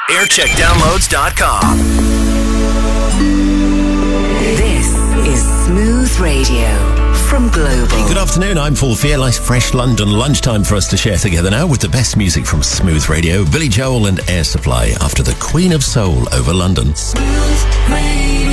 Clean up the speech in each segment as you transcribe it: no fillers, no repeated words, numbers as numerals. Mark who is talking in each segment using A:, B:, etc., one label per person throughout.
A: aircheckdownloads.com.
B: This is Smooth Radio from Global.
C: Good afternoon, I'm Paul Fear. Nice fresh London lunchtime for us to share together now with the best music from Smooth Radio, Billy Joel and Air Supply after the Queen of Soul over London.
B: Smooth Radio.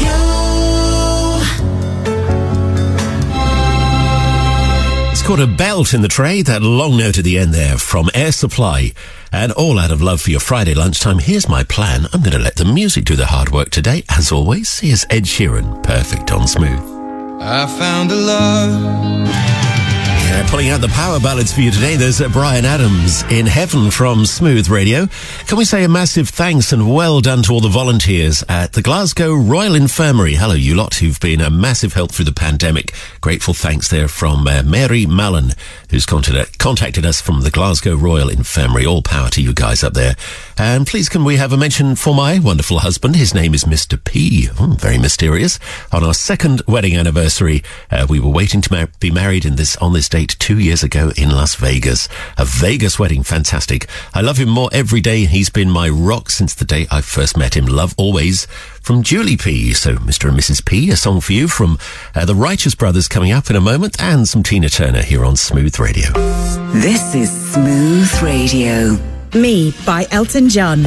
C: It's called a belt in the tray, that long note at the end there from Air Supply. And all out of love for your Friday lunchtime, here's my plan. I'm going to let the music do the hard work today. As always, here's Ed Sheeran, Perfect on Smooth.
D: I found a love.
C: Yeah, pulling out the power ballads for you today, there's Bryan Adams, In Heaven from Smooth Radio. Can we say a massive thanks and well done to all the volunteers at the Glasgow Royal Infirmary. Hello, you lot who've been a massive help through the pandemic. Grateful thanks there from Mary Mallon, who's contacted us from the Glasgow Royal Infirmary. All power to you guys up there. And please can we have a mention for my wonderful husband? His name is Mr. P. Very mysterious. On our second wedding anniversary, we were waiting to be married on this date 2 years ago in Las Vegas. A Vegas wedding, fantastic. I love him more every day. He's been my rock since the day I first met him. Love always, from Julie P. So, Mr. and Mrs. P, a song for you from the Righteous Brothers coming up in a moment, and some Tina Turner here on Smooth Radio.
B: This is Smooth Radio.
E: Me by Elton John.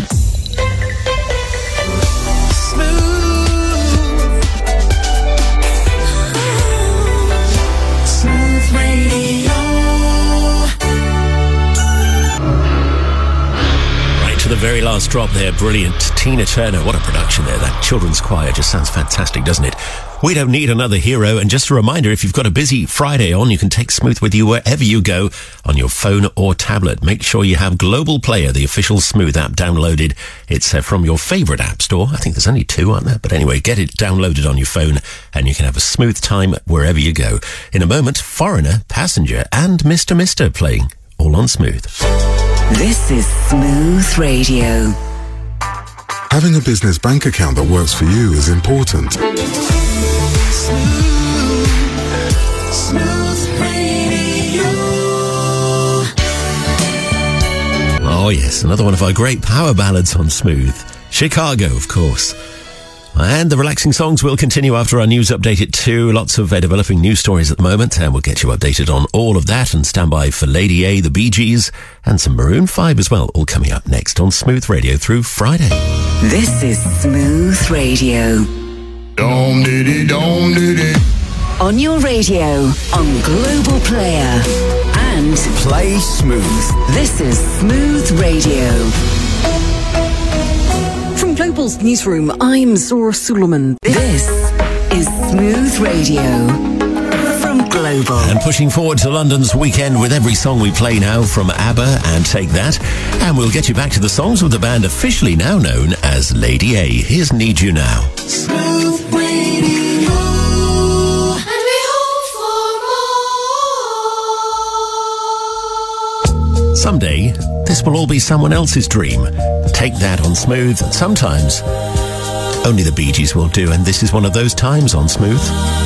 C: The very last drop there, brilliant. Tina Turner, what a production there. That children's choir just sounds fantastic, doesn't it? We don't need another hero. And just a reminder, if you've got a busy Friday on, you can take Smooth with you wherever you go on your phone or tablet. Make sure you have Global Player, the official Smooth app, downloaded. It's from your favourite app store. I think there's only two, aren't there? But anyway, get it downloaded on your phone and you can have a smooth time wherever you go. In a moment, Foreigner, Passenger and Mr. playing, all on Smooth.
B: This is Smooth Radio.
F: Having a business bank account that works for you is important.
B: Smooth Radio.
C: Oh yes, another one of our great power ballads on Smooth. Chicago, of course. And the relaxing songs will continue after our news update at 2. Lots of developing news stories at the moment, and we'll get you updated on all of that. And stand by for Lady A, the Bee Gees, and some Maroon 5 as well, all coming up next on Smooth Radio through Friday.
B: This is Smooth Radio.
D: Dom diddy, dom diddy.
B: On your radio, on Global Player, and
A: Play Smooth.
B: this is Smooth Radio.
E: From Global's newsroom, I'm Zora Suleiman.
B: This is Smooth Radio from Global.
C: And pushing forward to London's weekend with every song we play now from ABBA and Take That. And we'll get you back to the songs with the band officially now known as Lady A. Here's Need You Now.
B: Smooth Radio.
G: And we hope for more.
C: Someday, this will all be someone else's dream. Take That on Smooth. Sometimes, only the Bee Gees will do, and this is one of those times on Smooth.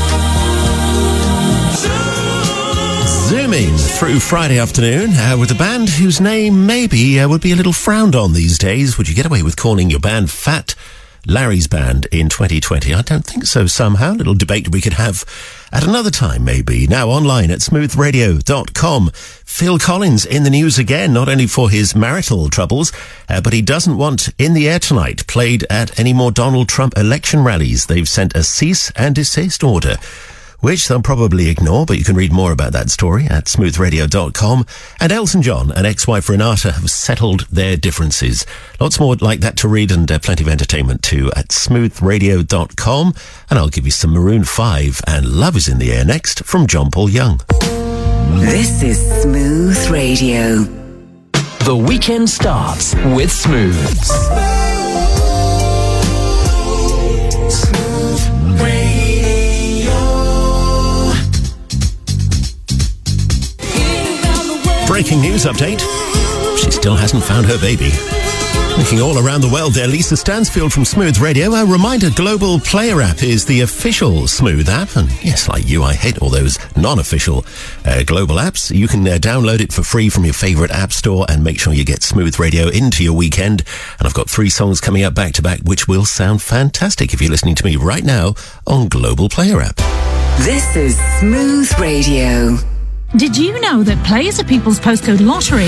C: Zooming through Friday afternoon with a band whose name maybe would be a little frowned on these days. Would you get away with calling your band Fat Larry's Band in 2020? I don't think so somehow. A little debate we could have at another time maybe. Now online at smoothradio.com. Phil Collins in the news again, not only for his marital troubles, but he doesn't want In the Air Tonight played at any more Donald Trump election rallies. They've sent a cease and desist order, which they'll probably ignore, but you can read more about that story at smoothradio.com. And Elton John and ex-wife Renata have settled their differences. Lots more like that to read, and plenty of entertainment too at smoothradio.com. And I'll give you some Maroon 5 and Love Is in the Air next from John Paul Young.
B: This is Smooth Radio.
A: The weekend starts with Smooth.
C: Breaking news update. She still hasn't found her baby. Looking all around the world there, Lisa Stansfield from Smooth Radio. A reminder, Global Player app is the official Smooth app. And yes, like you, I hate all those non-official global apps. You can download it for free from your favourite app store and make sure you get Smooth Radio into your weekend. And I've got 3 songs coming up back to back, which will sound fantastic if you're listening to me right now on Global Player app.
B: This is Smooth Radio.
H: Did you know that Play is a People's Postcode Lottery?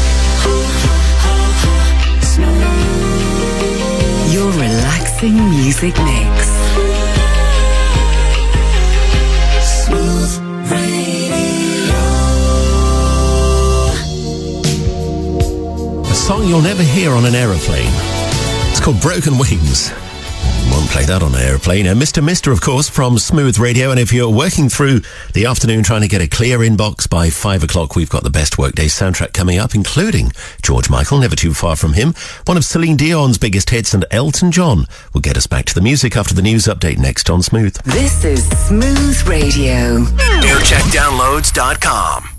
B: Your relaxing music mix. Smooth Radio.
C: A song you'll never hear on an aeroplane. It's called Broken Wings. Won't play that on an aeroplane. Mr. of course, from Smooth Radio. And if you're working through the afternoon trying to get a clear inbox by 5 o'clock, we've got the best Workday soundtrack coming up, including George Michael, never too far from him, one of Celine Dion's biggest hits, and Elton John will get us back to the music after the news update next on Smooth.
B: This is Smooth Radio.
A: Aircheckdownloads.com.